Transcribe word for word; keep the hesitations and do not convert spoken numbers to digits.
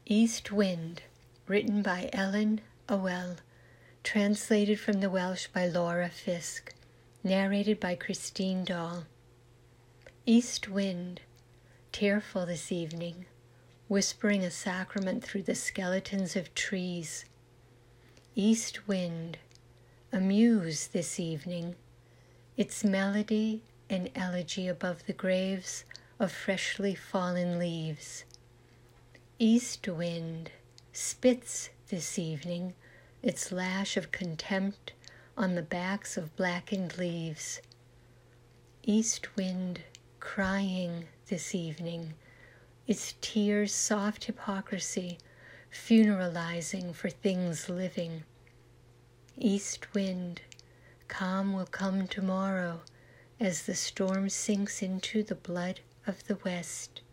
East Wind, written by Ellen Awell, translated from the Welsh by Laura Fisk, narrated by Christine Dahl. East wind, tearful this evening, whispering a sacrament through the skeletons of trees. East wind, a muse this evening, its melody an elegy above the graves of freshly fallen leaves. East wind spits this evening its lash of contempt on the backs of blackened leaves. East wind crying this evening, its tears soft hypocrisy funeralizing for things living. East wind, calm will come tomorrow as the storm sinks into the blood of the west.